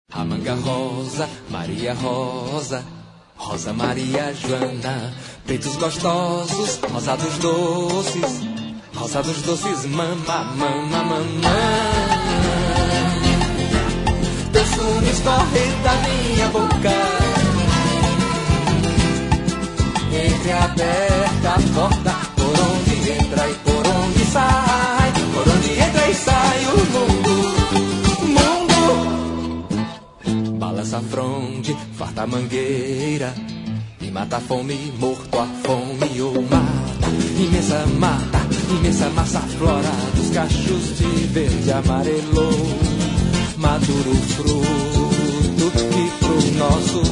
A manga rosa, Maria Rosa, Rosa Maria Joana, peitos gostosos, rosados doces, rosados doces, mama, mama, mamã. Teu sumo escorre da minha boca, entreaberta a porta, por onde entra e por onde sai, por onde entra e sai o mundo. Balança a fronde, farta a mangueira, e mata a fome, morto a fome ou mata. Imensa massa flora dos cachos de verde amarelo, maduro fruto e pro nosso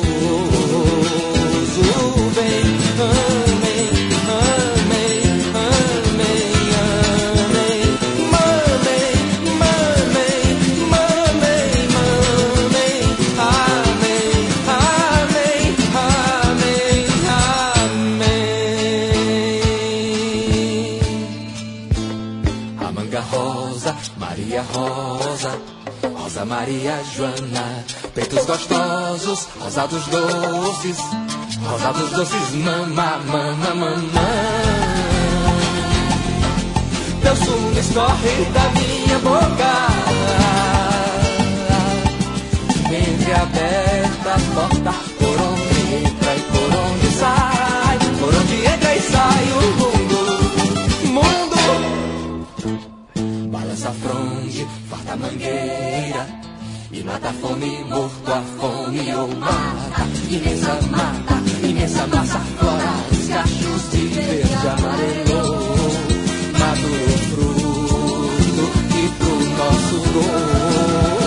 gozo vem, amém, amém, amém, amém, mamei, mamei, mamei, mamei, amém, amém, amém, amém. A manga rosa, Maria Rosa, Rosa Maria Joana, peitos gostosos, rosados doces, rosados doces, mama, mama, mamã. Teu sumo escorre da minha boca, entreaberta a porta, por onde entra e por onde sai, por onde entra e sai o mundo, mundo. Balança a fronde, farta a mangueira, e mata a fome, morto a fome ou mata. Imensa massa flora, os cachos de verde amarelo, maduro fruto e pro nosso gosto.